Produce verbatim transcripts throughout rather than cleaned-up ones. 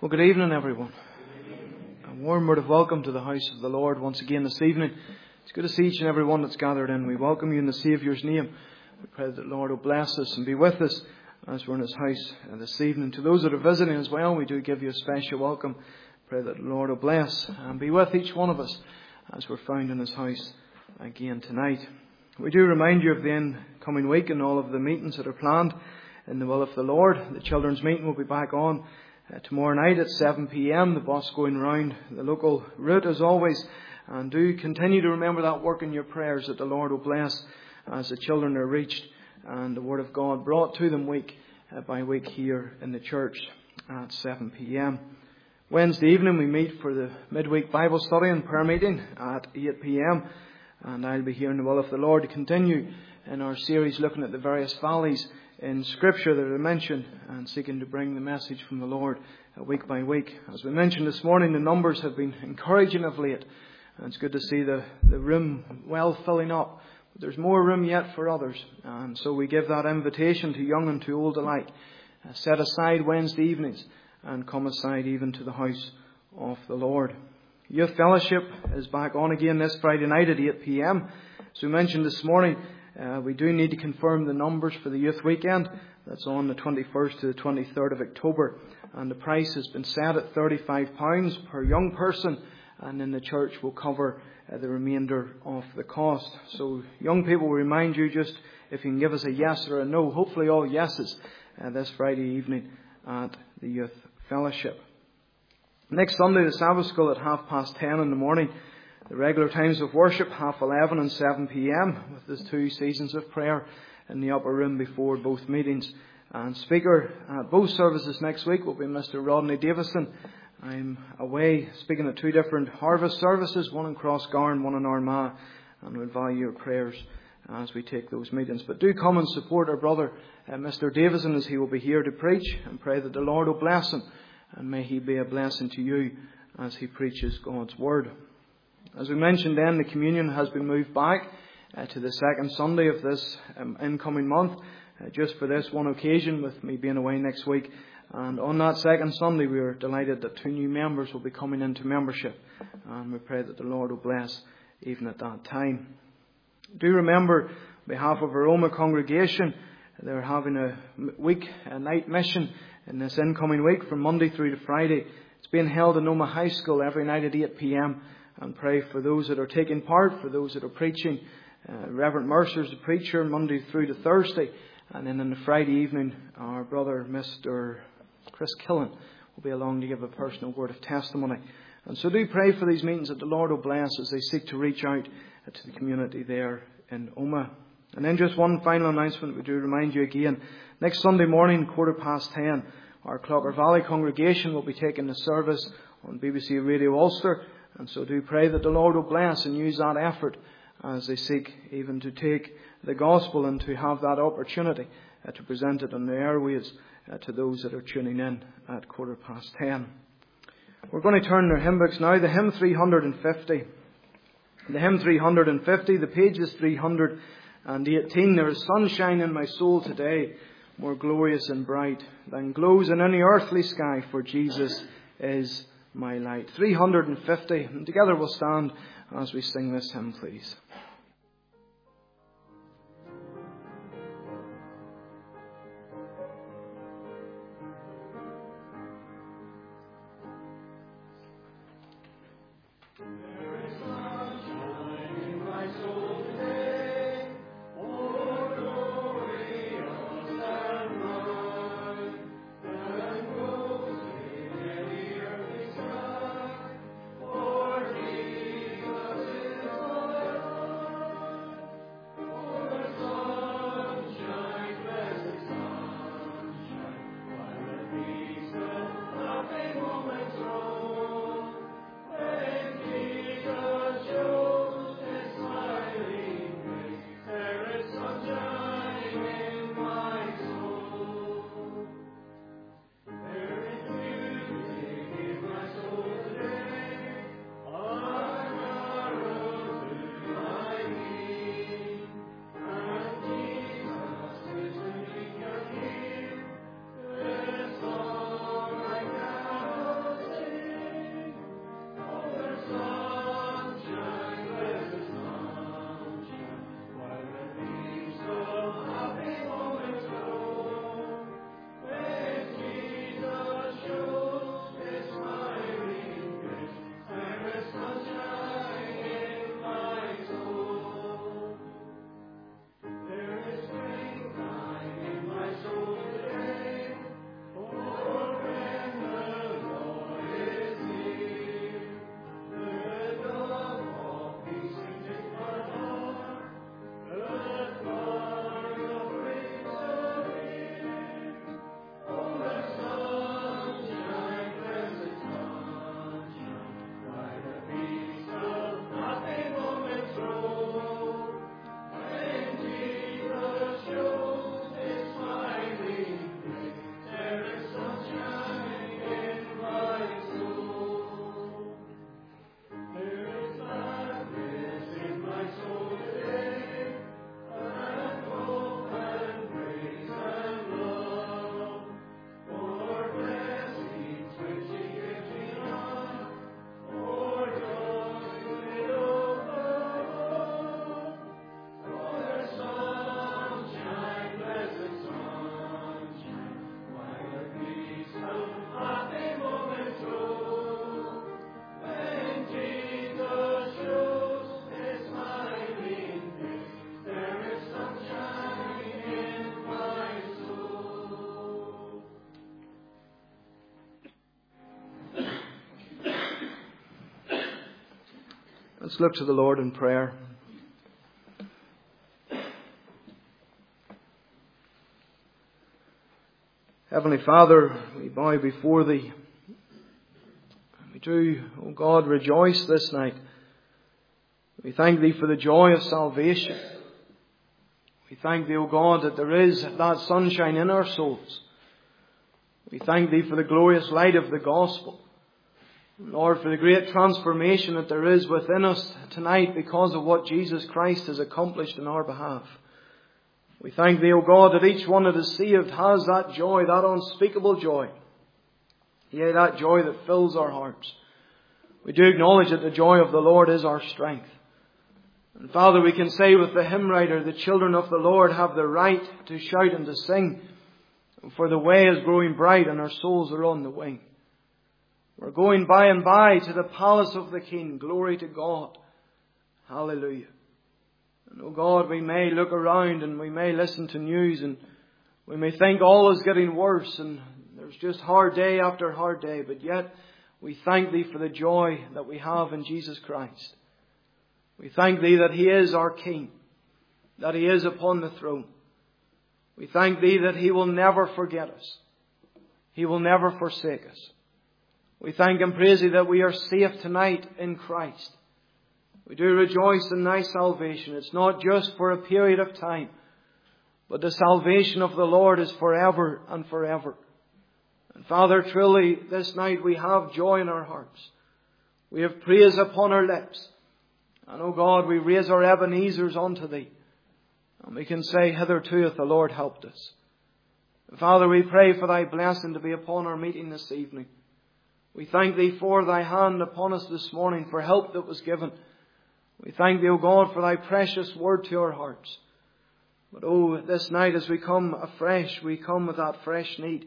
Well, good evening, everyone. A warm word of welcome to the house of the Lord once again this evening. It's good to see each and every one that's gathered in. We welcome you in the Saviour's name. We pray that the Lord will bless us and be with us as we're in His house this evening. To those that are visiting as well, we do give you a special welcome. Pray that the Lord will bless and be with each one of us as we're found in His house again tonight. We do remind you of the incoming week and all of the meetings that are planned in the will of the Lord. The children's meeting will be back on Uh, tomorrow night at seven p.m. The bus going round the local route as always. And do continue to remember that work in your prayers, that the Lord will bless as the children are reached and the Word of God brought to them week uh, by week here in the church at seven p.m. Wednesday evening we meet for the midweek Bible study and prayer meeting at eight p.m. And I'll be here in the will of the Lord to continue in our series looking at the various valleys in Scripture that are mentioned and seeking to bring the message from the Lord week by week. As we mentioned this morning, the numbers have been encouraging of late, and it's good to see the, the room well filling up. But there's more room yet for others, and so we give that invitation to young and to old alike. Uh, set aside Wednesday evenings and come aside even to the house of the Lord. Youth Fellowship is back on again this Friday night at eight p.m. As we mentioned this morning, Uh, we do need to confirm the numbers for the youth weekend. That's on the twenty-first to the twenty-third of October. And the price has been set at thirty-five pounds per young person. And then the church will cover uh, the remainder of the cost. So young people, we remind you just if you can give us a yes or a no. Hopefully all yeses uh, this Friday evening at the Youth Fellowship. Next Sunday, the Sabbath School at half past ten in the morning. The regular times of worship, half eleven and seven p.m, with the two seasons of prayer in the upper room before both meetings. And speaker at both services next week will be Mister Rodney Davison. I'm away speaking at two different harvest services, one in Crossgarn, one in Armagh, and we'll value your prayers as we take those meetings. But do come and support our brother uh, Mister Davison as he will be here to preach, and pray that the Lord will bless him, and may he be a blessing to you as he preaches God's Word. As we mentioned then, the communion has been moved back uh, to the second Sunday of this um, incoming month, uh, just for this one occasion, with me being away next week. And on that second Sunday, we are delighted that two new members will be coming into membership. And we pray that the Lord will bless even at that time. Do remember, on behalf of our Oma congregation, they're having a week, a night mission in this incoming week from Monday through to Friday. It's being held in Oma High School every night at eight p.m. And pray for those that are taking part, for those that are preaching. Uh, Reverend Mercer's the preacher Monday through to Thursday. And then on the Friday evening, our brother Mister Chris Killen will be along to give a personal word of testimony. And so do pray for these meetings that the Lord will bless as they seek to reach out to the community there in Oma. And then just one final announcement. We do remind you again, next Sunday morning, quarter past ten, our Clocker Valley congregation will be taking the service on B B C Radio Ulster. And so do pray that the Lord will bless and use that effort as they seek even to take the gospel and to have that opportunity uh, to present it on the airwaves uh, to those that are tuning in at quarter past ten. We're going to turn to our hymn books now. The hymn three hundred fifty. The hymn three hundred fifty, the page is three hundred eighteen. There is sunshine in my soul today, more glorious and bright than glows in any earthly sky, for Jesus is my light. three hundred fifty. And together we'll stand as we sing this hymn, please. Thank you. Let's look to the Lord in prayer. Heavenly Father, we bow before Thee. We do, O God, rejoice this night. We thank Thee for the joy of salvation. We thank Thee, O God, that there is that sunshine in our souls. We thank Thee for the glorious light of the gospel. Lord, for the great transformation that there is within us tonight because of what Jesus Christ has accomplished in our behalf. We thank Thee, O God, that each one that is saved has that joy, that unspeakable joy. Yea, that joy that fills our hearts. We do acknowledge that the joy of the Lord is our strength. And Father, we can say with the hymn writer, the children of the Lord have the right to shout and to sing, for the way is growing bright and our souls are on the wing. We're going by and by to the palace of the King. Glory to God. Hallelujah. And oh God, we may look around and we may listen to news and we may think all is getting worse and there's just hard day after hard day. But yet we thank Thee for the joy that we have in Jesus Christ. We thank Thee that He is our King, that He is upon the throne. We thank Thee that He will never forget us. He will never forsake us. We thank and praise Thee that we are safe tonight in Christ. We do rejoice in Thy salvation. It's not just for a period of time, but the salvation of the Lord is forever and forever. And Father, truly this night we have joy in our hearts. We have praise upon our lips. And oh God, we raise our Ebenezers unto Thee. And we can say, hitherto hath the Lord helped us. Father, we pray for Thy blessing to be upon our meeting this evening. We thank Thee for Thy hand upon us this morning, for help that was given. We thank Thee, O God, for Thy precious word to our hearts. But oh, this night as we come afresh, we come with that fresh need.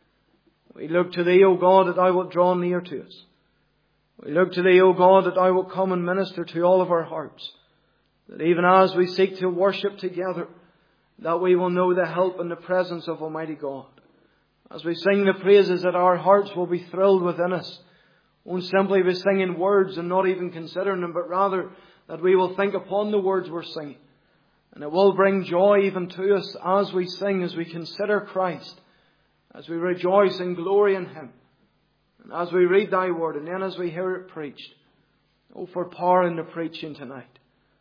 We look to Thee, O God, that Thou wilt draw near to us. We look to Thee, O God, that Thou wilt come and minister to all of our hearts. That even as we seek to worship together, that we will know the help and the presence of Almighty God. As we sing the praises, that our hearts will be thrilled within us. Won't simply be singing words and not even considering them, but rather that we will think upon the words we're singing. And it will bring joy even to us as we sing, as we consider Christ, as we rejoice and glory in Him, and as we read Thy word, and then as we hear it preached. Oh, for power in the preaching tonight.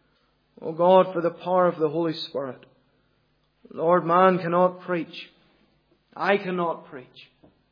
Oh God, for the power of the Holy Spirit. Lord, man cannot preach. I cannot preach.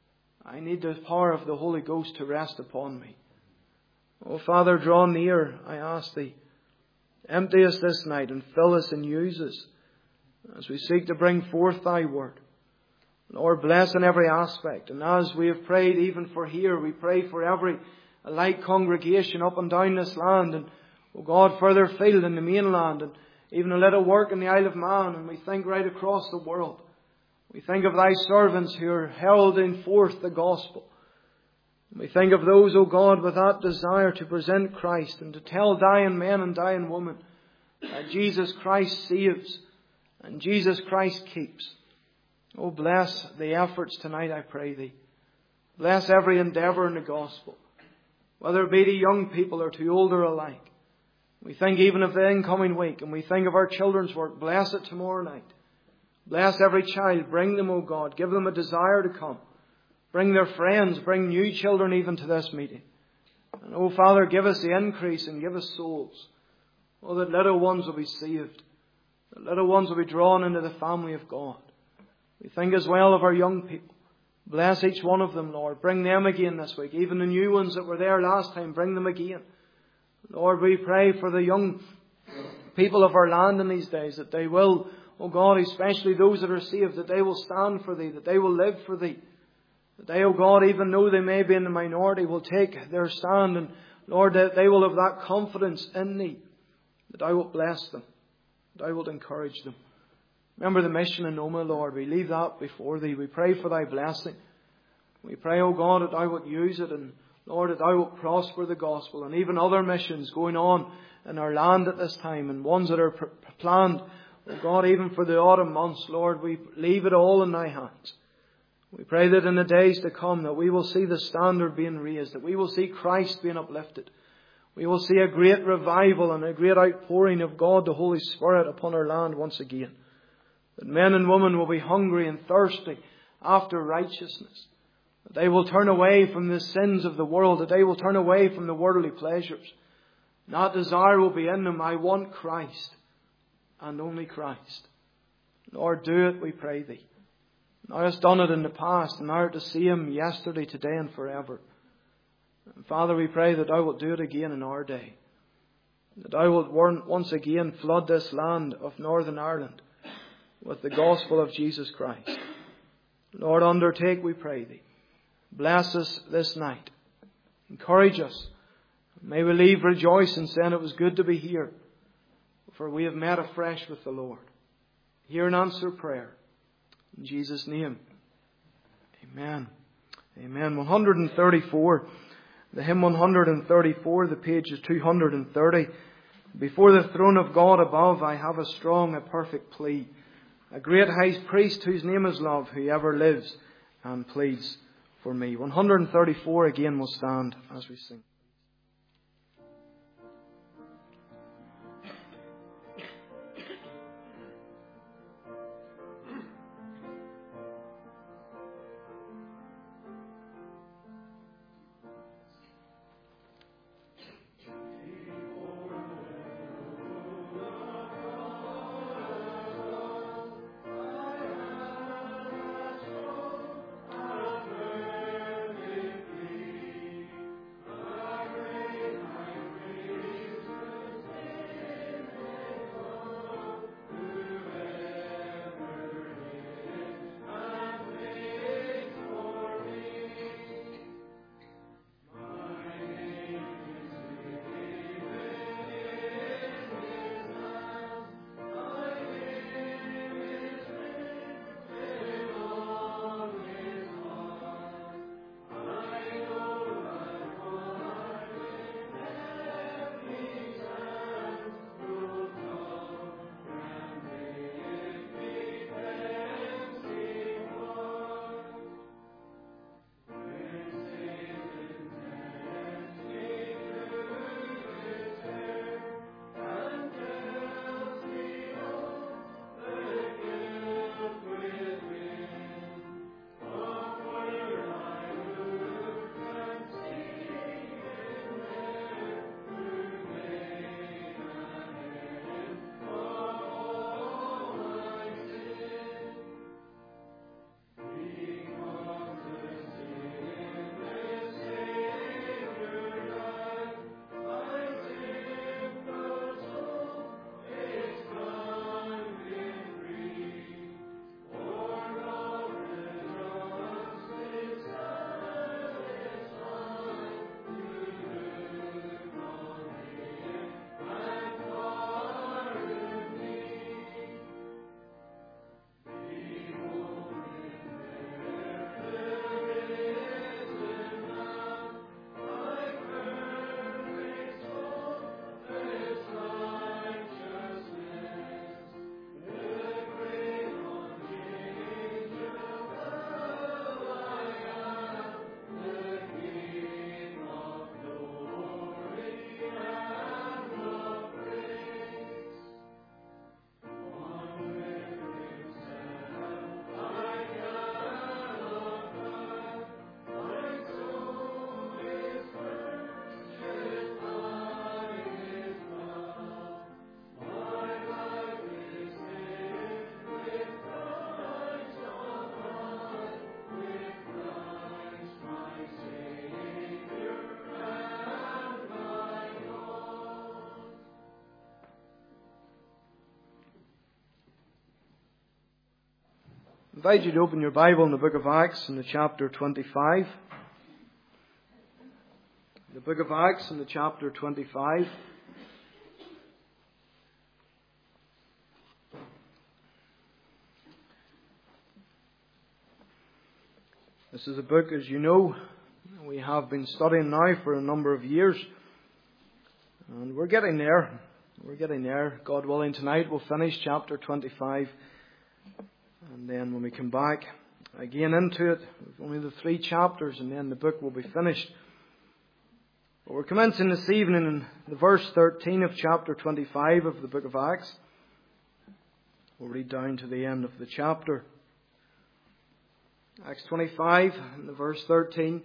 I need the power of the Holy Ghost to rest upon me. Oh Father, draw near, I ask Thee. Empty us this night and fill us and use us as we seek to bring forth Thy word. Lord, bless in every aspect. And as we have prayed even for here, we pray for every like congregation up and down this land. And, oh God, further afield in the mainland. And even a little work in the Isle of Man. And we think right across the world. We think of Thy servants who are heralding forth the gospel. We think of those, O God, with that desire to present Christ and to tell dying men and dying women that Jesus Christ saves and Jesus Christ keeps. Oh, bless the efforts tonight, I pray Thee. Bless every endeavour in the gospel, whether it be to young people or to older alike. We think even of the incoming week, and we think of our children's work. Bless it tomorrow night. Bless every child. Bring them, O God. Give them a desire to come. Bring their friends. Bring new children even to this meeting. And, oh, Father, give us the increase and give us souls. Oh, that little ones will be saved. That little ones will be drawn into the family of God. We think as well of our young people. Bless each one of them, Lord. Bring them again this week. Even the new ones that were there last time, bring them again. Lord, we pray for the young people of our land in these days, that they will, oh God, especially those that are saved, that they will stand for Thee, that they will live for Thee. That they, oh God, even though they may be in the minority, will take their stand. And Lord, that they will have that confidence in Thee, that I will bless them, that I will encourage them. Remember the mission in Noma, Lord. We leave that before Thee. We pray for Thy blessing. We pray, oh God, that Thou wilt use it, and Lord, that Thou wilt prosper the gospel, and even other missions going on in our land at this time, and ones that are pr- planned, oh God, even for the autumn months. Lord, we leave it all in Thy hands. We pray that in the days to come that we will see the standard being raised, that we will see Christ being uplifted. we will see a great revival and a great outpouring of God, the Holy Spirit, upon our land once again. That men and women will be hungry and thirsty after righteousness. That they will turn away from the sins of the world. That they will turn away from the worldly pleasures. And that desire will be in them. I want Christ and only Christ. Lord, do it, we pray Thee. Thou hast done it in the past, and Thou art to see Him yesterday, today and forever. And Father, we pray that Thou wilt do it again in our day. That Thou wilt once again flood this land of Northern Ireland with the gospel of Jesus Christ. Lord, undertake, we pray Thee. Bless us this night. Encourage us. May we leave rejoicing, saying it was good to be here, for we have met afresh with the Lord. Hear and answer prayer. In Jesus' name. Amen. Amen. one thirty-four. The hymn one thirty-four, the page is two hundred thirty. Before the throne of God above, I have a strong, a perfect plea. A great high priest whose name is love, who ever lives and pleads for me. one thirty-four again will stand as we sing. I invite you to open your Bible in the book of Acts in the chapter twenty-five. The book of Acts in the chapter twenty-five. This is a book, as you know, we have been studying now for a number of years. And we're getting there. We're getting there. God willing, tonight we'll finish chapter twenty-five. And then when we come back again into it, only the three chapters and then the book will be finished. We're commencing this evening in the verse thirteen of chapter twenty-five of the book of Acts. We'll read down to the end of the chapter. Acts twenty-five, and the verse thirteen.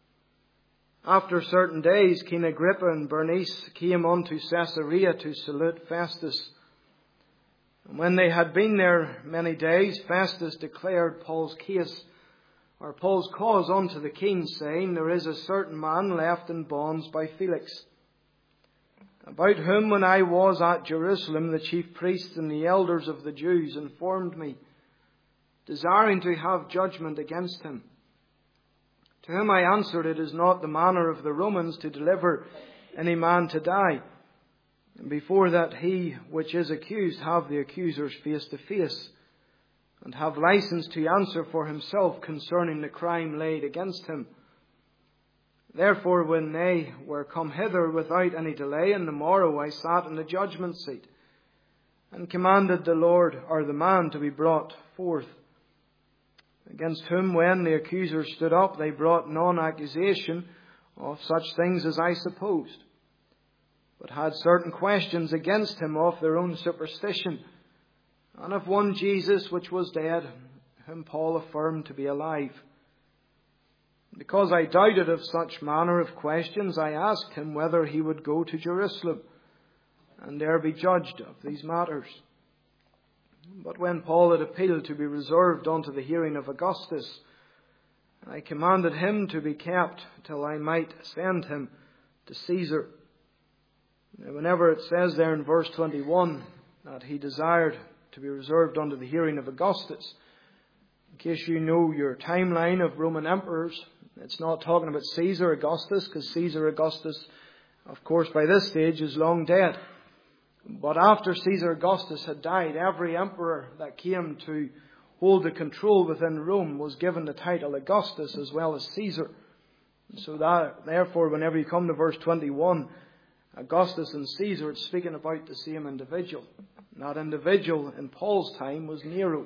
After certain days, King Agrippa and Bernice came unto Caesarea to salute Festus. And when they had been there many days, Festus declared Paul's case, or Paul's cause unto the king, saying, There is a certain man left in bonds by Felix, about whom when I was at Jerusalem, the chief priests and the elders of the Jews informed me, desiring to have judgment against him. To whom I answered, It is not the manner of the Romans to deliver any man to die, and before that he which is accused have the accusers face to face, and have license to answer for himself concerning the crime laid against him. Therefore, when they were come hither without any delay, in the morrow I sat in the judgment seat, and commanded the Lord, or the man, to be brought forth, against whom when the accusers stood up, they brought none accusation of such things as I supposed, but had certain questions against him of their own superstition, and of one Jesus which was dead, whom Paul affirmed to be alive. Because I doubted of such manner of questions, I asked him whether he would go to Jerusalem, and there be judged of these matters. But when Paul had appealed to be reserved unto the hearing of Augustus, I commanded him to be kept till I might send him to Caesar. Now, whenever it says there in verse twenty-one that he desired to be reserved unto the hearing of Augustus, in case you know your timeline of Roman emperors, it's not talking about Caesar Augustus, because Caesar Augustus, of course, by this stage is long dead. But after Caesar Augustus had died, every emperor that came to hold the control within Rome was given the title Augustus as well as Caesar. So that, therefore, whenever you come to verse twenty-one, Augustus and Caesar, it's speaking about the same individual. That individual in Paul's time was Nero.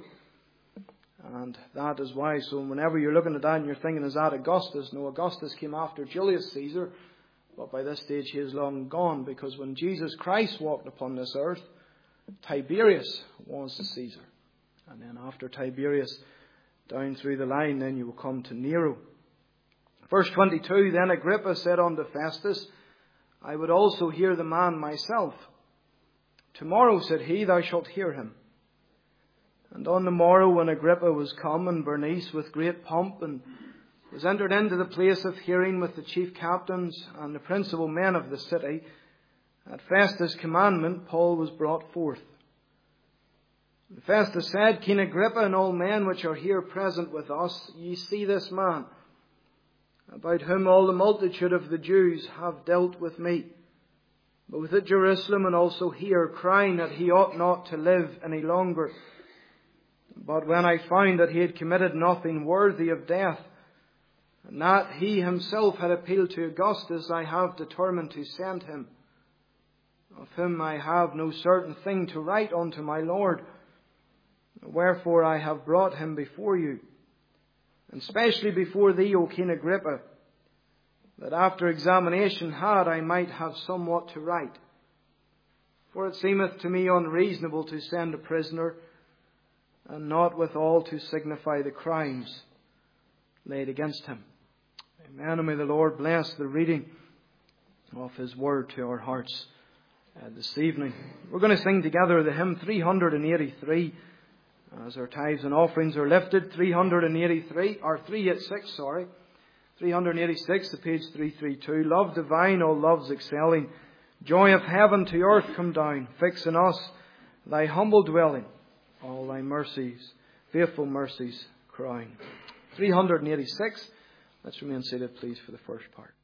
And that is why, so whenever you're looking at that and you're thinking, is that Augustus? No, Augustus came after Julius Caesar, but by this stage he is long gone, because when Jesus Christ walked upon this earth, Tiberius was the Caesar. And then after Tiberius, down through the line, then you will come to Nero. Verse twenty-two, Then Agrippa said unto Festus, I would also hear the man myself. Tomorrow, said he, thou shalt hear him. And on the morrow, when Agrippa was come, and Bernice with great pomp, and was entered into the place of hearing with the chief captains and the principal men of the city, at Festus' commandment, Paul was brought forth. And Festus said, King Agrippa, and all men which are here present with us, ye see this man, about whom all the multitude of the Jews have dealt with me, both at Jerusalem and also here, crying that he ought not to live any longer. But when I found that he had committed nothing worthy of death, and that he himself had appealed to Augustus, I have determined to send him, of whom I have no certain thing to write unto my Lord. Wherefore I have brought him before you, and specially before thee, O King Agrippa, that after examination had I might have somewhat to write. For it seemeth to me unreasonable to send a prisoner, and not withal to signify the crimes laid against him. Amen. And may the Lord bless the reading of His Word to our hearts uh, this evening. We're going to sing together the hymn three hundred eighty-three as our tithes and offerings are lifted. three hundred eighty-three, or three eighty-six, sorry. three hundred eighty-six, the page three thirty-two. Love divine, all loves excelling, joy of heaven to earth come down, fix in us thy humble dwelling, all thy mercies, faithful mercies crown. three hundred eighty-six. Let's remain seated, please, for the first part.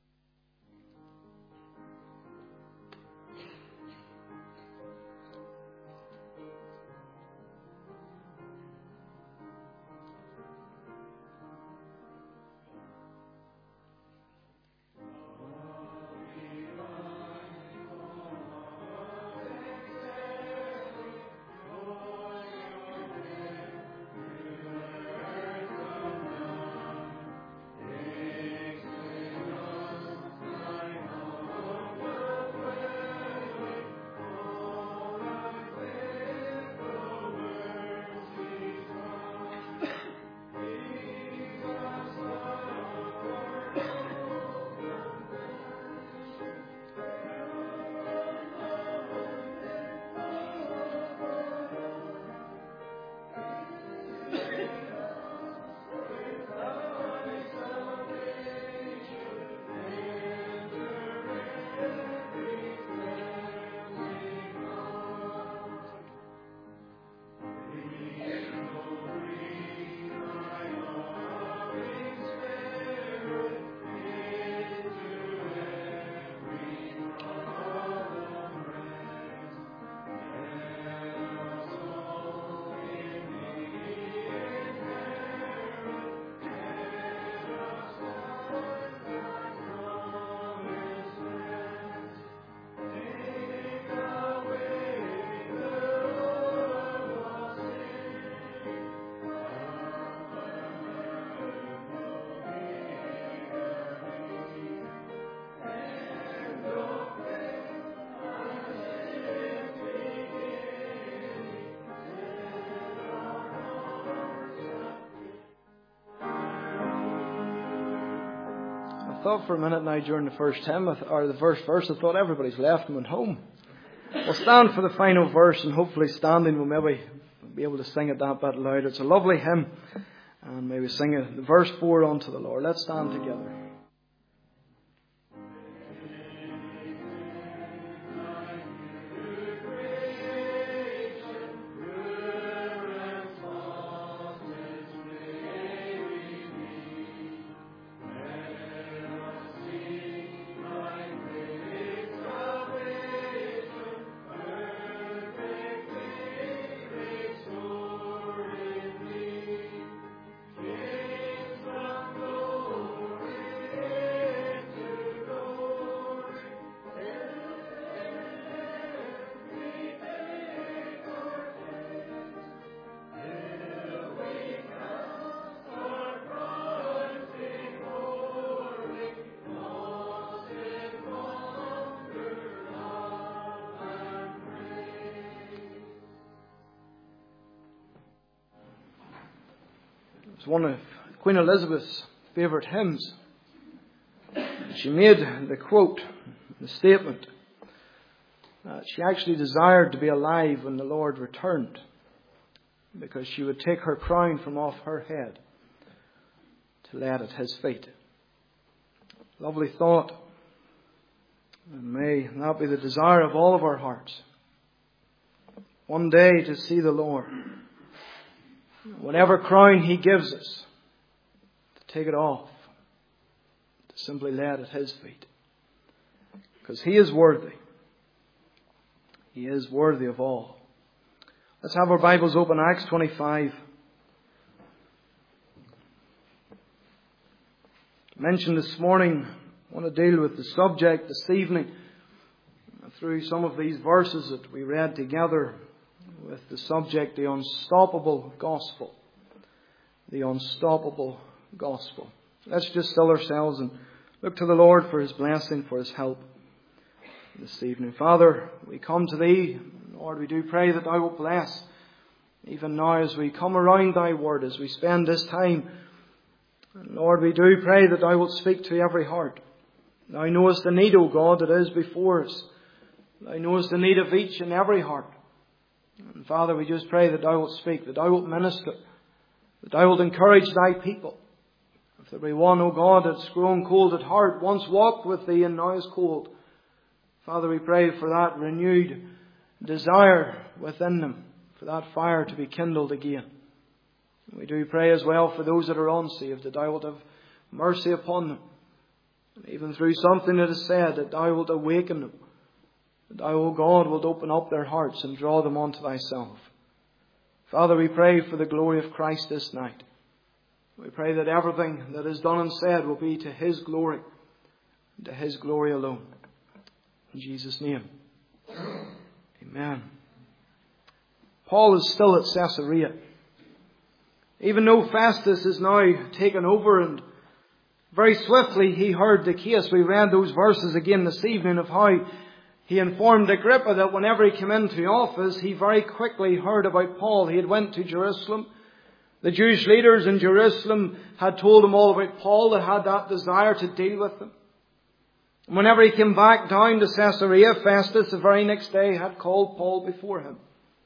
I thought for a minute now during the first hymn, or the first verse, I thought everybody's left and went home. We'll stand for the final verse, and hopefully standing we'll maybe be able to sing it that bit louder. It's a lovely hymn, and maybe sing it, the verse four unto the Lord. Let's stand together. It's one of Queen Elizabeth's favourite hymns. She made the quote, the statement, that she actually desired to be alive when the Lord returned, because she would take her crown from off her head to lay it at His feet. Lovely thought. And may that be the desire of all of our hearts. One day to see the Lord. Whatever crown He gives us, to take it off, to simply lay it at His feet. Because He is worthy. He is worthy of all. Let's have our Bibles open, Acts twenty-five. Mentioned this morning, I want to deal with the subject this evening through some of these verses that we read together, with the subject, the unstoppable gospel. The unstoppable gospel. Let's just still ourselves and look to the Lord for His blessing, for His help this evening. Father, we come to Thee. Lord, we do pray that Thou wilt bless, even now as we come around Thy Word, as we spend this time. And Lord, we do pray that Thou wilt speak to every heart. Thou knowest the need, O God, that is before us. Thou knowest the need of each and every heart. And Father, we just pray that Thou wilt speak, that Thou wilt minister, that Thou wilt encourage Thy people. If there be one, O God, that's grown cold at heart, once walked with Thee and now is cold, Father, we pray for that renewed desire within them, for that fire to be kindled again. We do pray as well for those that are unsaved, that Thou wilt have mercy upon them. And even through something that is said, that Thou wilt awaken them. That Thou, O God, wilt open up their hearts and draw them unto Thyself. Father, we pray for the glory of Christ this night. We pray that everything that is done and said will be to His glory, and to His glory alone. In Jesus' name. Amen. Paul is still at Caesarea. Even though Festus is now taken over, and very swiftly he heard the case. We read those verses again this evening of how He informed Agrippa that whenever he came into office, he very quickly heard about Paul. He had went to Jerusalem. The Jewish leaders in Jerusalem had told him all about Paul, that had that desire to deal with them. And whenever he came back down to Caesarea, Festus the very next day had called Paul before him.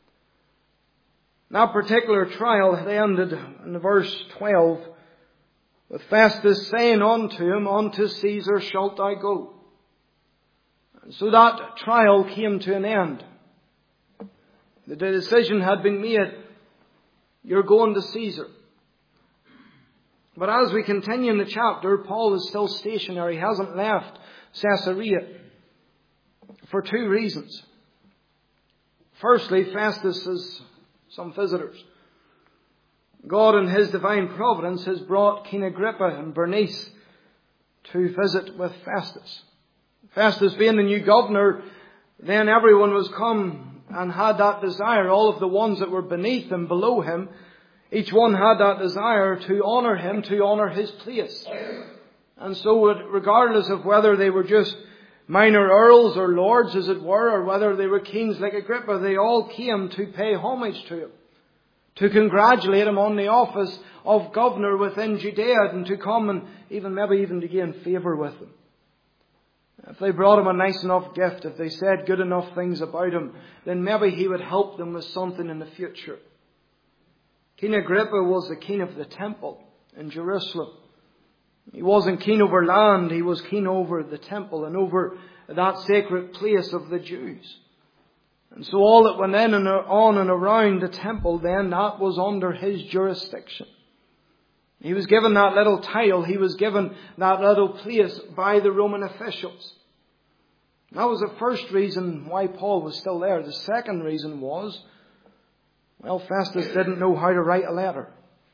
That particular trial had ended in verse twelve, with Festus saying unto him, Unto Caesar shalt thou go. So that trial came to an end. The decision had been made. You're going to Caesar. But as we continue in the chapter, Paul is still stationary. He hasn't left Caesarea. For two reasons. Firstly, Festus has some visitors. God in His divine providence has brought King Agrippa and Bernice to visit with Festus. Festus being the new governor, then everyone was come and had that desire. All of the ones that were beneath him, below him, each one had that desire to honour him, to honour his place. And so regardless of whether they were just minor earls or lords, as it were, or whether they were kings like Agrippa, they all came to pay homage to him, to congratulate him on the office of governor within Judea, and to come and even maybe even to gain favour with them. If they brought him a nice enough gift, if they said good enough things about him, then maybe he would help them with something in the future. King Agrippa was the king of the temple in Jerusalem. He wasn't keen over land, he was keen over the temple and over that sacred place of the Jews. And so all that went in and on and around the temple then, that was under his jurisdiction. He was given that little title, he was given that little place by the Roman officials. That was the first reason why Paul was still there. The second reason was, well, Festus didn't know how to write a letter.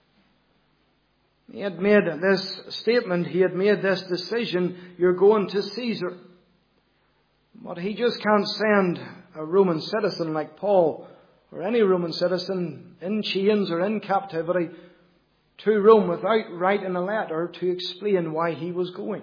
He had made this statement, he had made this decision, you're going to Caesar. But he just can't send a Roman citizen like Paul, or any Roman citizen in chains or in captivity, to Rome without writing a letter to explain why he was going.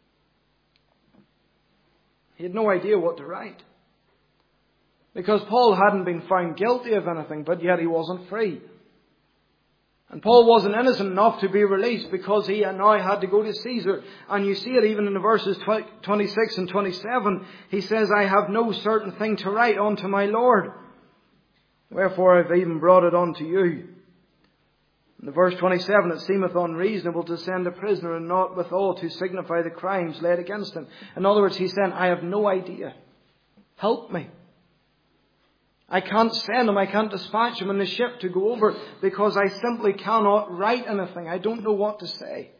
He had no idea what to write. Because Paul hadn't been found guilty of anything, but yet he wasn't free. And Paul wasn't innocent enough to be released because he now had to go to Caesar. And you see it even in the verses twenty-six and twenty-seven. He says, I have no certain thing to write unto my Lord. Wherefore I've even brought it unto you. In the verse twenty-seven, it seemeth unreasonable to send a prisoner and not withal to signify the crimes laid against him. In other words, he's saying, I have no idea. Help me. I can't send him, I can't dispatch him in the ship to go over because I simply cannot write anything. I don't know what to say.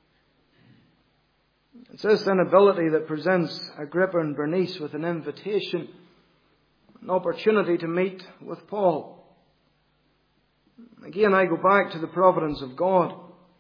It's this inability that presents Agrippa and Bernice with an invitation, an opportunity to meet with Paul. Again, I go back to the providence of God.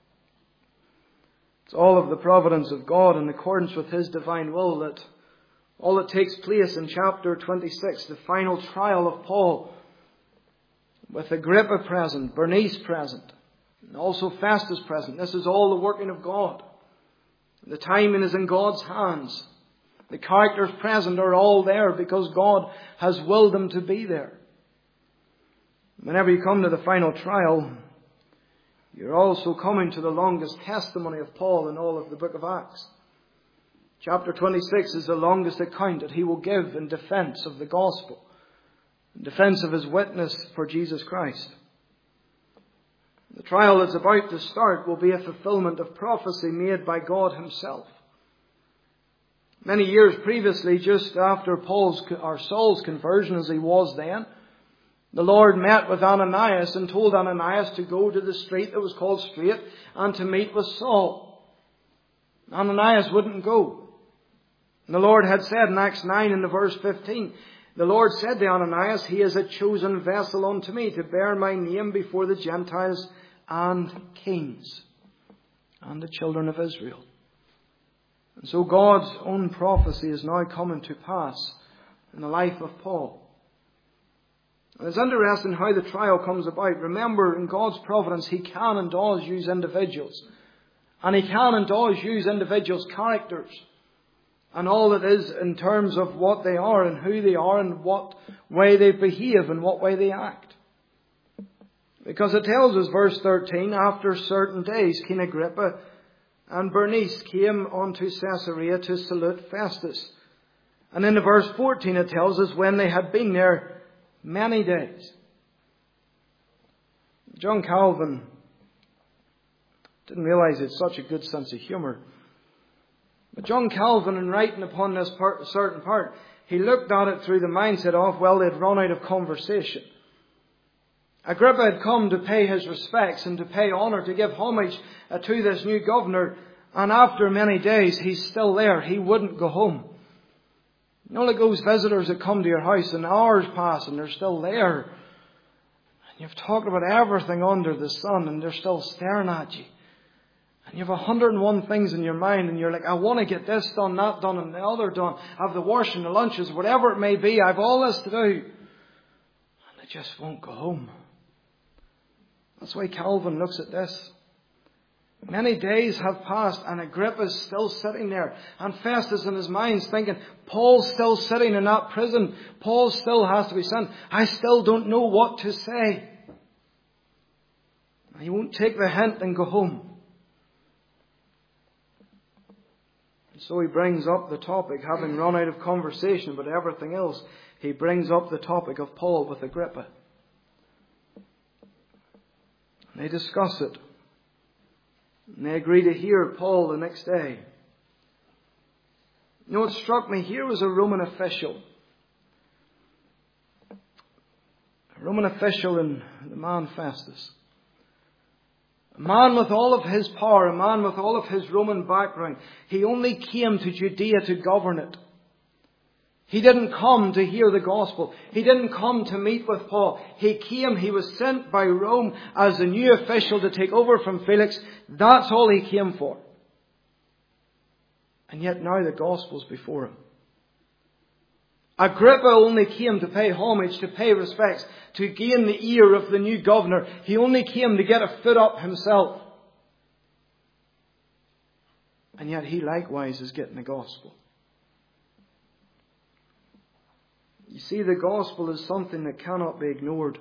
It's all of the providence of God in accordance with His divine will that all that takes place in chapter twenty-six, the final trial of Paul, with Agrippa present, Bernice present, and also Festus present. This is all the working of God. The timing is in God's hands. The characters present are all there because God has willed them to be there. Whenever you come to the final trial, you're also coming to the longest testimony of Paul in all of the book of Acts. Chapter twenty-six is the longest account that he will give in defense of the gospel, in defense of his witness for Jesus Christ. The trial that's about to start will be a fulfillment of prophecy made by God Himself. Many years previously, just after Paul's or Saul's conversion as he was then, the Lord met with Ananias and told Ananias to go to the street that was called Straight and to meet with Saul. Ananias wouldn't go. And the Lord had said in Acts nine in the verse fifteen, the Lord said to Ananias, He is a chosen vessel unto me to bear my name before the Gentiles and kings and the children of Israel. And so God's own prophecy is now coming to pass in the life of Paul. And it's interesting how the trial comes about. Remember, in God's providence, He can and does use individuals. And He can and does use individuals' characters. And all it is in terms of what they are and who they are and what way they behave and what way they act. Because it tells us, verse thirteen, after certain days, King Agrippa and Bernice came unto Caesarea to salute Festus. And in the verse fourteen it tells us when they had been there many days. John Calvin didn't realize he had such a good sense of humour. But John Calvin, in writing upon this part, certain part, he looked at it through the mindset of, well, they'd run out of conversation. Agrippa had come to pay his respects and to pay honour, to give homage uh, to this new governor. And after many days, he's still there. He wouldn't go home. You know, like those visitors that come to your house and hours pass and they're still there. And you've talked about everything under the sun and they're still staring at you. And you have a hundred and one things in your mind and you're like, I want to get this done, that done and the other done. I have the washing, the lunches, whatever it may be. I have all this to do. And they just won't go home. That's why Calvin looks at this. Many days have passed and Agrippa's still sitting there. And Festus in his mind's thinking, Paul's still sitting in that prison. Paul still has to be sent. I still don't know what to say. He won't take the hint and go home. And so he brings up the topic, having run out of conversation about everything else, he brings up the topic of Paul with Agrippa. And they discuss it. And they agree to hear Paul the next day. You know what struck me? Here was a Roman official. A Roman official in the man Festus. A man with all of his power, a man with all of his Roman background. He only came to Judea to govern it. He didn't come to hear the gospel. He didn't come to meet with Paul. He came, he was sent by Rome as a new official to take over from Felix. That's all he came for. And yet now the gospel's before him. Agrippa only came to pay homage, to pay respects, to gain the ear of the new governor. He only came to get a foot up himself. And yet he likewise is getting the gospel. You see, the gospel is something that cannot be ignored.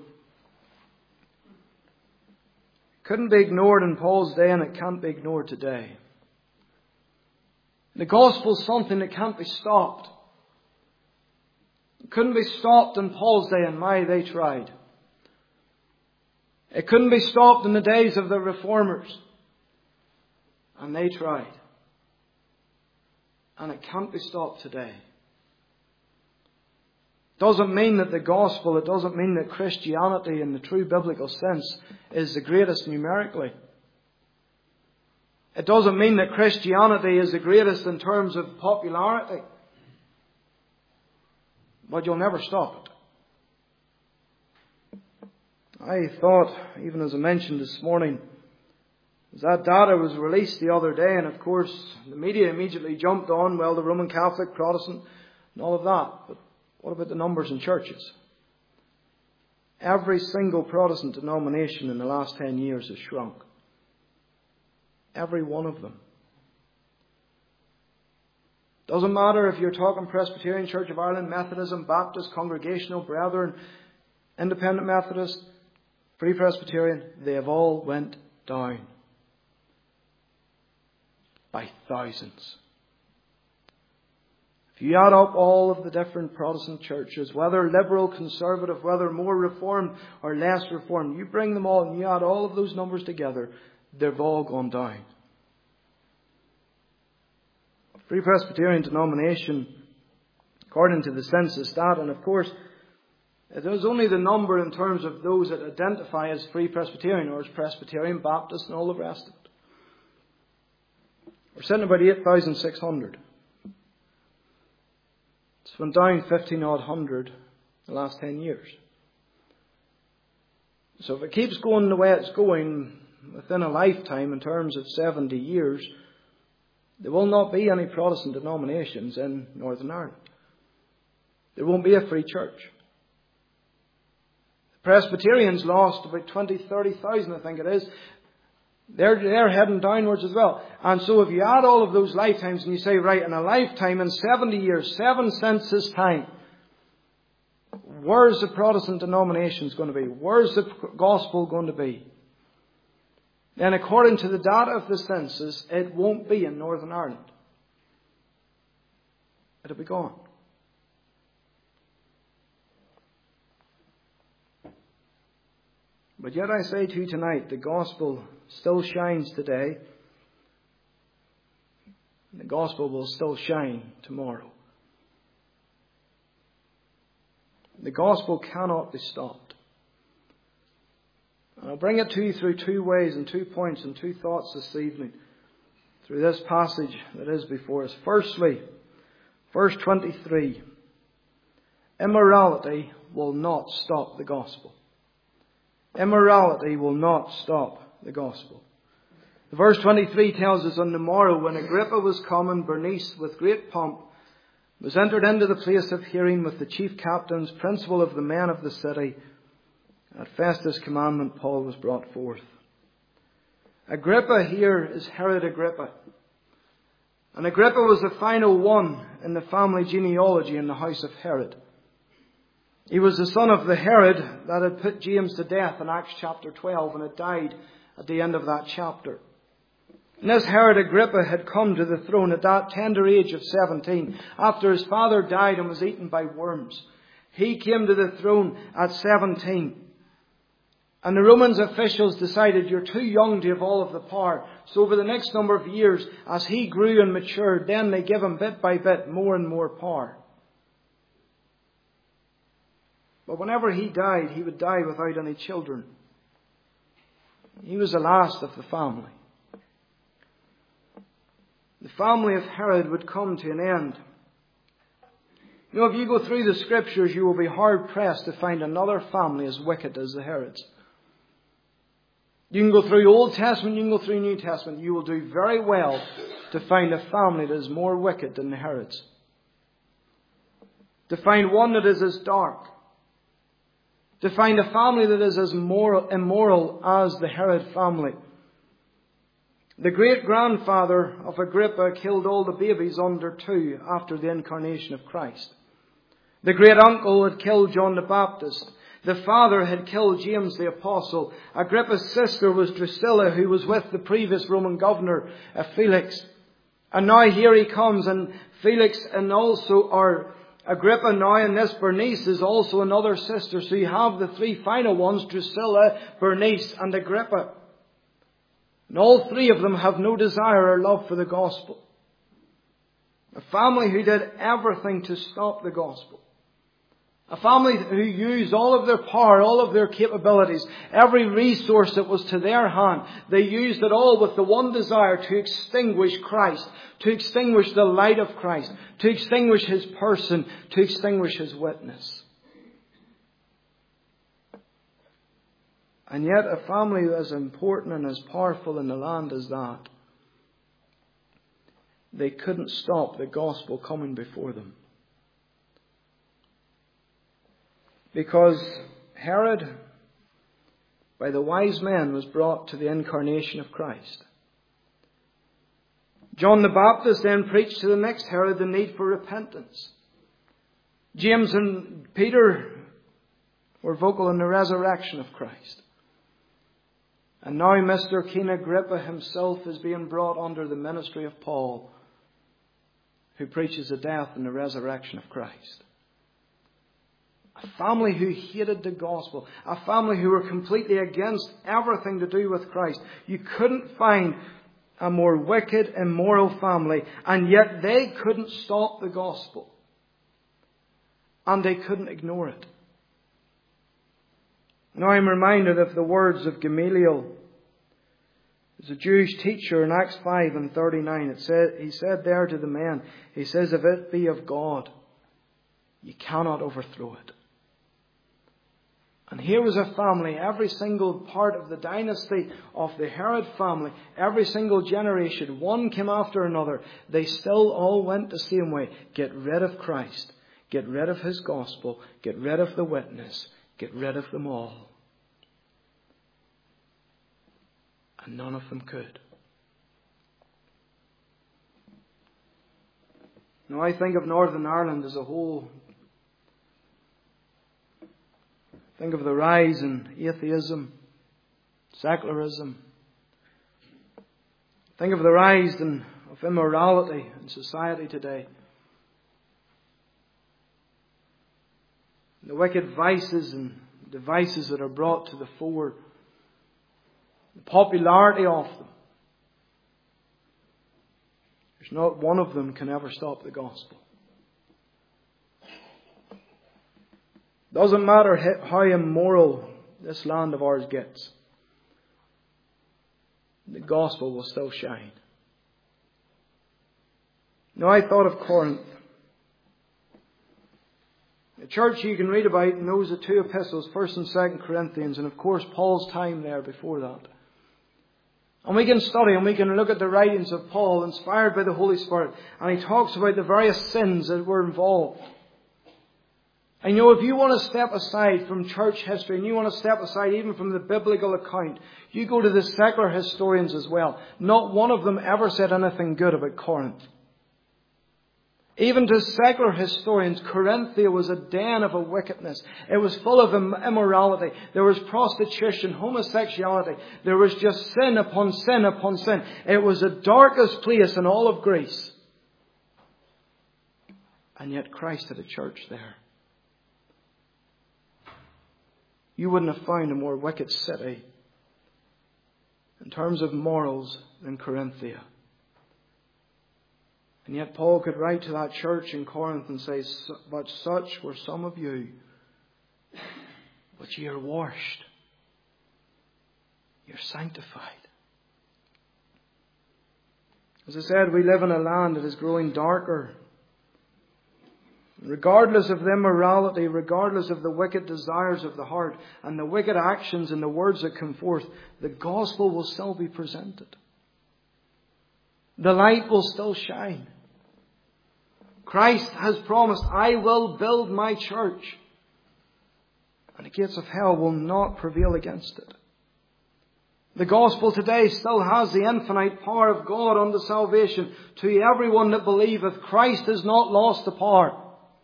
It couldn't be ignored in Paul's day, and it can't be ignored today. The gospel is something that can't be stopped. It couldn't be stopped in Paul's day, and my, they tried. It couldn't be stopped in the days of the reformers, and they tried. And it can't be stopped today. Doesn't mean that the gospel, it doesn't mean that Christianity in the true biblical sense is the greatest numerically. It doesn't mean that Christianity is the greatest in terms of popularity. But you'll never stop it. I thought, even as I mentioned this morning, as that data was released the other day, and of course the media immediately jumped on, well, the Roman Catholic, Protestant, and all of that. But what about the numbers in churches? Every single Protestant denomination in the last ten years has shrunk. Every one of them. Doesn't matter if you're talking Presbyterian Church of Ireland, Methodism, Baptist, Congregational, Brethren, Independent Methodist, Free Presbyterian, they have all went down by thousands. If you add up all of the different Protestant churches, whether liberal, conservative, whether more reformed or less reformed, you bring them all and you add all of those numbers together, they've all gone down. Free Presbyterian denomination, according to the census data, and of course, it is only the number in terms of those that identify as Free Presbyterian or as Presbyterian, Baptist and all the rest of it. We're sitting about eight thousand six hundred. It's went down fifteen odd hundred the last ten years. So if it keeps going the way it's going, within a lifetime in terms of seventy years, there will not be any Protestant denominations in Northern Ireland. There won't be a free church. The Presbyterians lost about twenty, thirty thousand, I think it is. They're, they're heading downwards as well. And so if you add all of those lifetimes and you say, right, in a lifetime, in seventy years, seven census time, where's the Protestant denominations going to be? Where's the gospel going to be? Then according to the data of the census, it won't be in Northern Ireland. It'll be gone. But yet I say to you tonight, the gospel still shines today. The gospel will still shine tomorrow. The gospel cannot be stopped. And I'll bring it to you through two ways and two points and two thoughts this evening through this passage that is before us. Firstly, verse twenty-three. Immorality will not stop the gospel. Immorality will not stop the gospel. Verse twenty-three tells us, on the morrow when Agrippa was come, Bernice with great pomp was entered into the place of hearing with the chief captains, principal of the men of the city. At Festus' commandment, Paul was brought forth. Agrippa here is Herod Agrippa. And Agrippa was the final one in the family genealogy in the house of Herod. He was the son of the Herod that had put James to death in Acts chapter twelve and had died at the end of that chapter. And this Herod Agrippa had come to the throne at that tender age of seventeen, after his father died and was eaten by worms. He came to the throne at seventeen. And the Roman officials decided, you're too young to have all of the power. So over the next number of years, as he grew and matured, then they give him bit by bit more and more power. But whenever he died, he would die without any children. He was the last of the family. The family of Herod would come to an end. You know, if you go through the Scriptures, you will be hard pressed to find another family as wicked as the Herods. You can go through Old Testament, you can go through New Testament. You will do very well to find a family that is more wicked than the Herods. To find one that is as dark. To find a family that is as moral, immoral as the Herod family. The great-grandfather of Agrippa killed all the babies under two after the incarnation of Christ. The great-uncle had killed John the Baptist. The father had killed James the Apostle. Agrippa's sister was Drusilla, who was with the previous Roman governor, uh, Felix. And now here he comes, and Felix and also, or Agrippa now, and this Bernice is also another sister. So you have the three final ones, Drusilla, Bernice, and Agrippa. And all three of them have no desire or love for the gospel. A family who did everything to stop the gospel. A family who used all of their power, all of their capabilities, every resource that was to their hand. They used it all with the one desire to extinguish Christ, to extinguish the light of Christ, to extinguish His person, to extinguish His witness. And yet a family as important and as powerful in the land as that, they couldn't stop the gospel coming before them. Because Herod, by the wise men, was brought to the incarnation of Christ. John the Baptist then preached to the next Herod the need for repentance. James and Peter were vocal in the resurrection of Christ. And now Mister King Agrippa himself is being brought under the ministry of Paul, who preaches the death and the resurrection of Christ. A family who hated the gospel. A family who were completely against everything to do with Christ. You couldn't find a more wicked, immoral family. And yet they couldn't stop the gospel. And they couldn't ignore it. Now I'm reminded of the words of Gamaliel. As a Jewish teacher in Acts five and thirty-nine. It said, he said there to the men, he says, if it be of God, you cannot overthrow it. And here was a family, every single part of the dynasty of the Herod family, every single generation, one came after another. They still all went the same way. Get rid of Christ. Get rid of His gospel. Get rid of the witness. Get rid of them all. And none of them could. Now I think of Northern Ireland as a whole. Think of the rise in atheism, secularism. Think of the rise in, of immorality in society today. The wicked vices and the vices that are brought to the fore. The popularity of them. There's not one of them can ever stop the gospel. Doesn't matter how immoral this land of ours gets. The gospel will still shine. Now I thought of Corinth. The church you can read about knows the two epistles, First and Second Corinthians, and of course Paul's time there before that. And we can study and we can look at the writings of Paul, inspired by the Holy Spirit, and he talks about the various sins that were involved. And you know, if you want to step aside from church history, and you want to step aside even from the biblical account, you go to the secular historians as well. Not one of them ever said anything good about Corinth. Even to secular historians, Corinthia was a den of a wickedness. It was full of immorality. There was prostitution, homosexuality. There was just sin upon sin upon sin. It was the darkest place in all of Greece. And yet Christ had a church there. You wouldn't have found a more wicked city in terms of morals than Corinthia. And yet Paul could write to that church in Corinth and say, but such were some of you. But ye are washed. You're sanctified. As I said, we live in a land that is growing darker. Regardless of the immorality, regardless of the wicked desires of the heart and the wicked actions and the words that come forth, the gospel will still be presented. The light will still shine. Christ has promised, I will build my church, and the gates of hell will not prevail against it. The gospel today still has the infinite power of God unto salvation to everyone that believeth. Christ has not lost the power.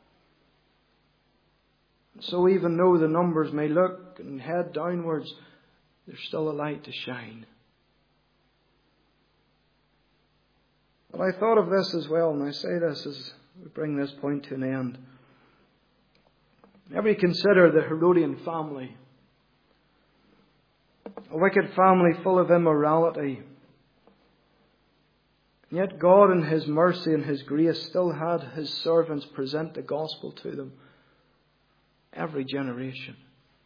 So even though the numbers may look and head downwards, there's still a light to shine. But I thought of this as well, and I say this as we bring this point to an end. Ever consider the Herodian family? A wicked family full of immorality. And yet God in His mercy and His grace still had His servants present the gospel to them. Every generation.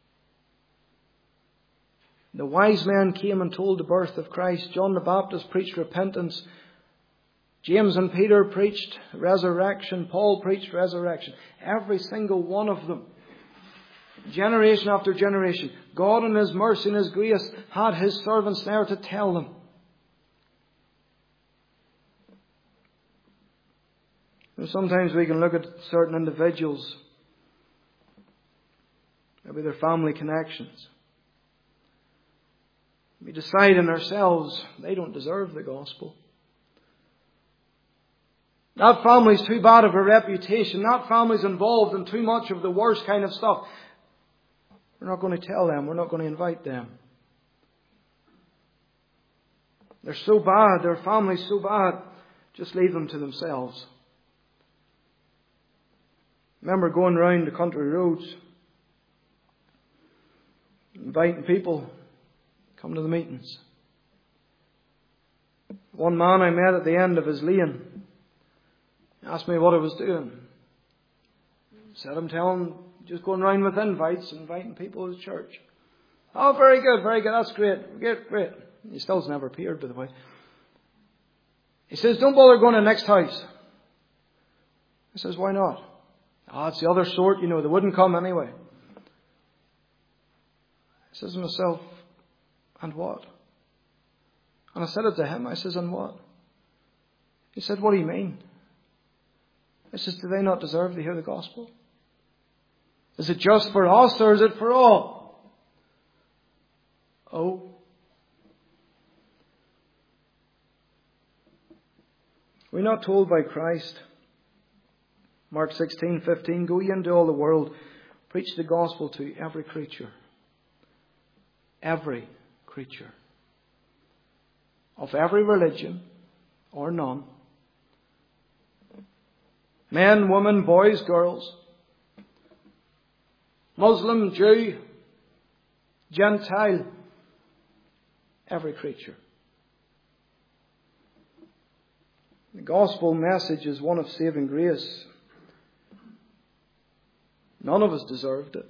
The wise men came and told the birth of Christ. John the Baptist preached repentance. James and Peter preached resurrection. Paul preached resurrection. Every single one of them. Generation after generation. God in His mercy and His grace had His servants there to tell them. And sometimes we can look at certain individuals, maybe their family connections. We decide in ourselves, they don't deserve the gospel. That family's too bad of a reputation. That family's involved in too much of the worst kind of stuff. We're not going to tell them. We're not going to invite them. They're so bad. Their family's so bad. Just leave them to themselves. Remember going round the country roads, inviting people, come to the meetings. One man I met at the end of his lane asked me what I was doing. I said, I'm telling, just going round with invites, inviting people to the church. Oh, very good, very good, that's great, great, great. He still's never appeared, by the way. He says, don't bother going to the next house. I says, why not? Oh, it's the other sort, you know, they wouldn't come anyway. I says to myself, and what? And I said it to him, I says, and what? He said, what do you mean? I says, do they not deserve to hear the gospel? Is it just for us or is it for all? Oh. We're not told by Christ. Mark sixteen fifteen, go ye into all the world, preach the gospel to every creature. Every creature. Of every religion or none. Men, women, boys, girls. Muslim, Jew, Gentile. Every creature. The gospel message is one of saving grace. None of us deserved it.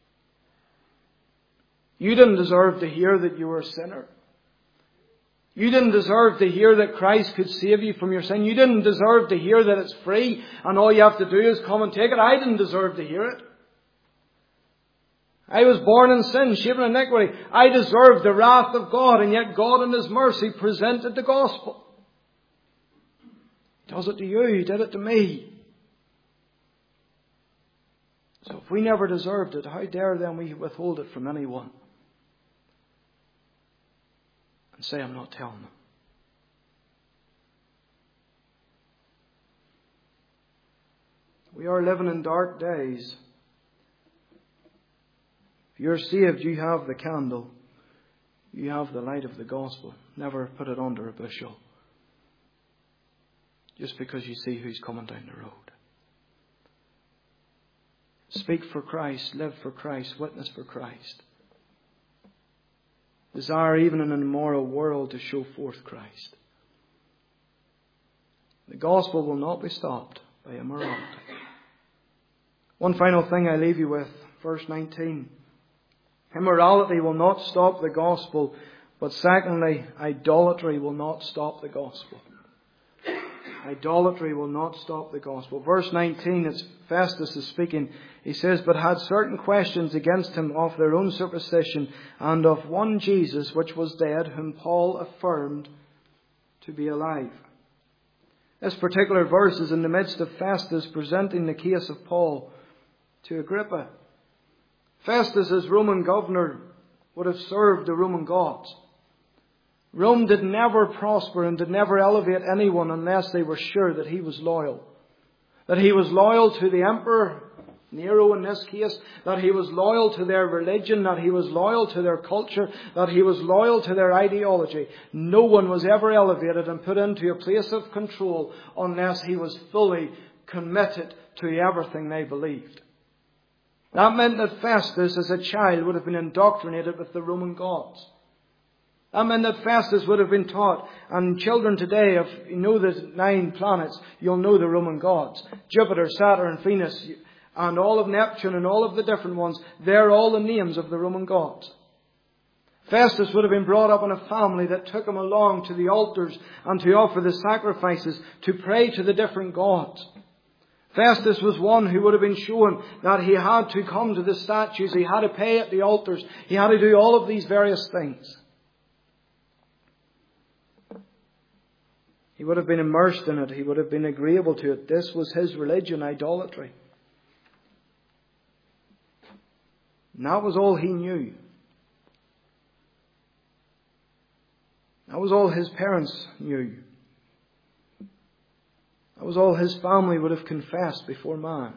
You didn't deserve to hear that you were a sinner. You didn't deserve to hear that Christ could save you from your sin. You didn't deserve to hear that it's free and all you have to do is come and take it. I didn't deserve to hear it. I was born in sin, shapen in iniquity. I deserved the wrath of God, and yet God in His mercy presented the gospel. He does it to you. He did it to me. So if we never deserved it, how dare then we withhold it from anyone? And say, I'm not telling them. We are living in dark days. If you're saved, you have the candle. You have the light of the gospel. Never put it under a bushel, just because you see who's coming down the road. Speak for Christ, live for Christ, witness for Christ. Desire, even in an immoral world, to show forth Christ. The gospel will not be stopped by immorality. One final thing I leave you with, verse nineteen. Immorality will not stop the gospel, but secondly, idolatry will not stop the gospel. Idolatry will not stop the gospel. Verse nineteen, it's Festus is speaking. He says, but had certain questions against him of their own superstition, and of one Jesus which was dead, whom Paul affirmed to be alive. This particular verse is in the midst of Festus presenting the case of Paul to Agrippa. Festus, as Roman governor, would have served the Roman gods. Rome did never prosper and did never elevate anyone unless they were sure that he was loyal. That he was loyal to the emperor, Nero in this case, that he was loyal to their religion, that he was loyal to their culture, that he was loyal to their ideology. No one was ever elevated and put into a place of control unless he was fully committed to everything they believed. That meant that Festus, as a child, would have been indoctrinated with the Roman gods. That meant that Festus would have been taught, and children today, if you know the nine planets, you'll know the Roman gods. Jupiter, Saturn, Venus, and all of Neptune and all of the different ones, they're all the names of the Roman gods. Festus would have been brought up in a family that took him along to the altars and to offer the sacrifices, to pray to the different gods. Festus was one who would have been shown that he had to come to the statues, he had to pay at the altars, he had to do all of these various things. He would have been immersed in it, he would have been agreeable to it. This was his religion, idolatry. And that was all he knew. That was all his parents knew. That was all his family would have confessed before man.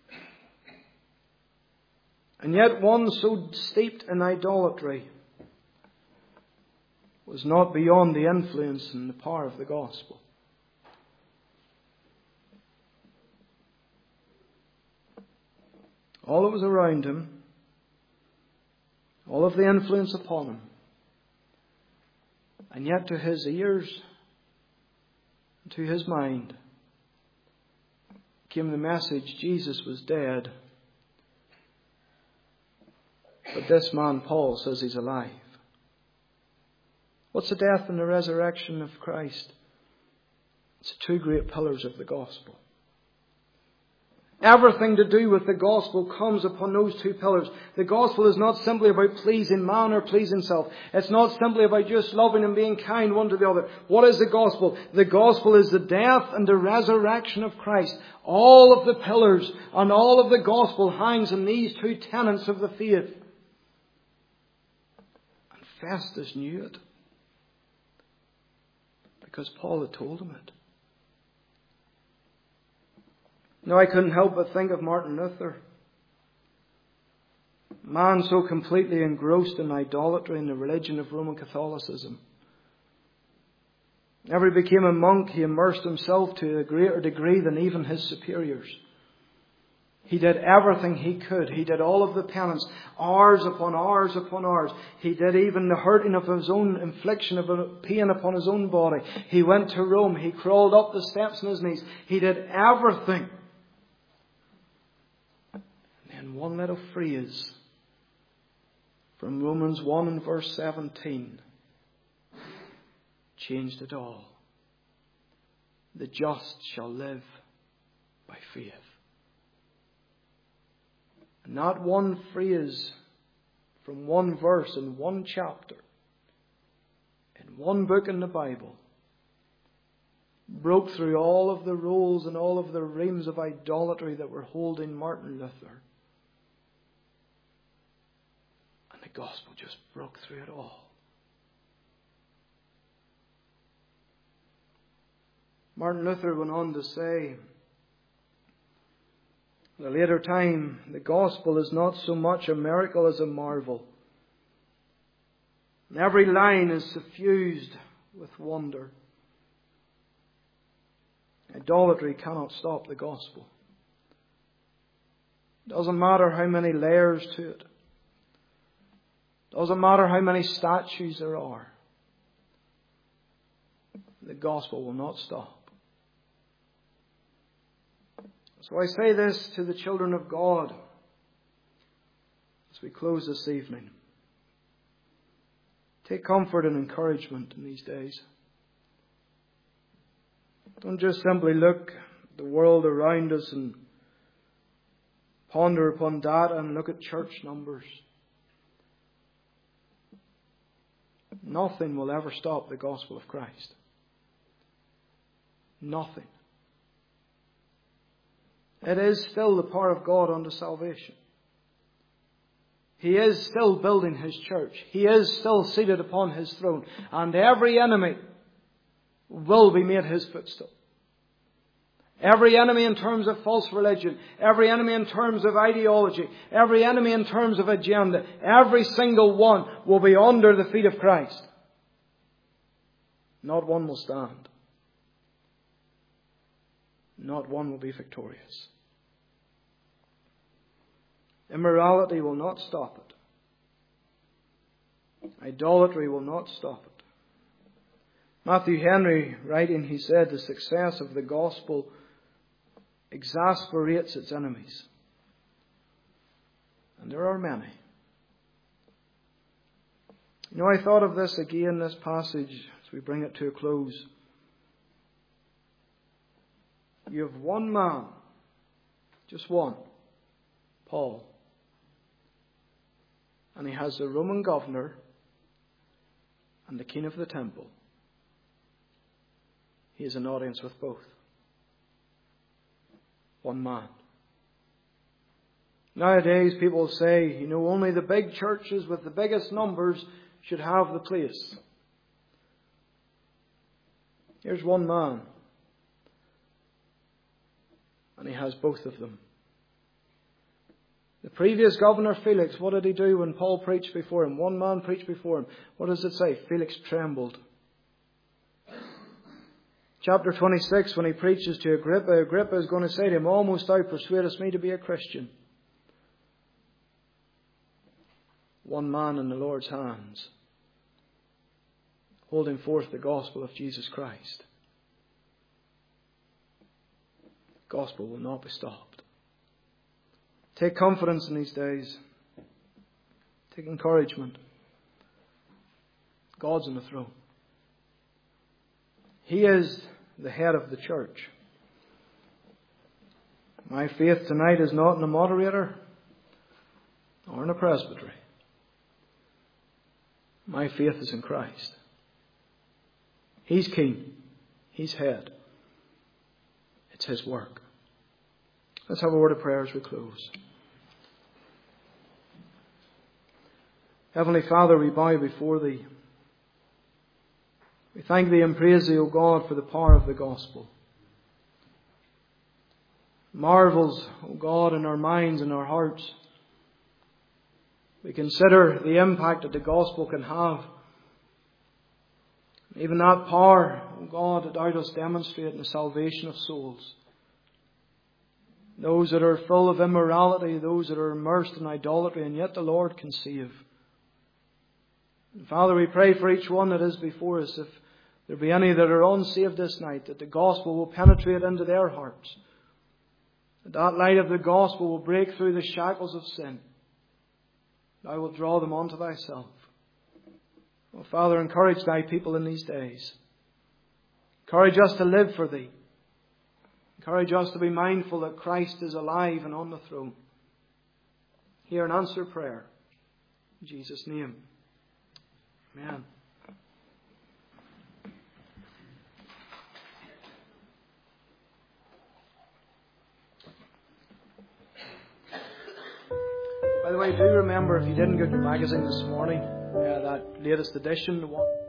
And yet one so steeped in idolatry was not beyond the influence and the power of the gospel. All that was around him, all of the influence upon him, and yet to his ears, to his mind, came the message Jesus was dead. But this man, Paul, says he's alive. What's the death and the resurrection of Christ? It's the two great pillars of the gospel. Everything to do with the gospel comes upon those two pillars. The gospel is not simply about pleasing man or pleasing self. It's not simply about just loving and being kind one to the other. What is the gospel? The gospel is the death and the resurrection of Christ. All of the pillars and all of the gospel hangs on these two tenets of the faith. And Festus knew it, because Paul had told him it. Now, I couldn't help but think of Martin Luther. Man so completely engrossed in idolatry and the religion of Roman Catholicism. Whenever he became a monk, he immersed himself to a greater degree than even his superiors. He did everything he could. He did all of the penance, hours upon hours upon hours. He did even the hurting of his own infliction of pain upon his own body. He went to Rome. He crawled up the steps on his knees. He did everything. And one little phrase from Romans one and verse seventeen changed it all. The just shall live by faith. Not one phrase from one verse in one chapter, in one book in the Bible, broke through all of the roles and all of the realms of idolatry that were holding Martin Luther. And the gospel just broke through it all. Martin Luther went on to say, At a later time, the gospel is not so much a miracle as a marvel. And every line is suffused with wonder. Idolatry cannot stop the gospel. It doesn't matter how many layers to it. It doesn't matter how many statues there are. The gospel will not stop. So I say this to the children of God as we close this evening. Take comfort and encouragement in these days. Don't just simply look at the world around us and ponder upon data and look at church numbers. Nothing will ever stop the gospel of Christ. Nothing. It is still the power of God unto salvation. He is still building His church. He is still seated upon His throne. And every enemy will be made His footstool. Every enemy in terms of false religion, every enemy in terms of ideology, every enemy in terms of agenda, every single one will be under the feet of Christ. Not one will stand. Not one will be victorious. Immorality will not stop it. Idolatry will not stop it. Matthew Henry, writing, he said, the success of the gospel exasperates its enemies. And there are many. You know, I thought of this again, this passage, as we bring it to a close. You have one man, just one, Paul. And he has the Roman governor and the king of the temple. He has an audience with both. One man. Nowadays people say, you know, only the big churches with the biggest numbers should have the place. Here's one man. And he has both of them. The previous governor, Felix, what did he do when Paul preached before him? One man preached before him. What does it say? Felix trembled. Chapter twenty-six, when he preaches to Agrippa, Agrippa is going to say to him, almost thou persuadest me to be a Christian. One man in the Lord's hands, holding forth the gospel of Jesus Christ. The gospel will not be stopped. Take confidence in these days. Take encouragement. God's on the throne. He is the head of the church. My faith tonight is not in a moderator or in a presbytery. My faith is in Christ. He's king. He's head. It's His work. Let's have a word of prayer as we close. Heavenly Father, we bow before Thee. We thank Thee and praise Thee, O God, for the power of the gospel. Marvels, O God, in our minds and our hearts. We consider the impact that the gospel can have. Even that power, O God, that Thou dost demonstrate in the salvation of souls. Those that are full of immorality, those that are immersed in idolatry, and yet the Lord can save. And Father, we pray for each one that is before us, if there be any that are unsaved this night, that the gospel will penetrate into their hearts. That that light of the gospel will break through the shackles of sin. Thou wilt draw them unto Thyself. Oh, Father, encourage Thy people in these days. Encourage us to live for Thee. Encourage us to be mindful that Christ is alive and on the throne. Hear and answer prayer. In Jesus' name. Amen. By the way, do remember, if you didn't get your magazine this morning, uh, that latest edition, the one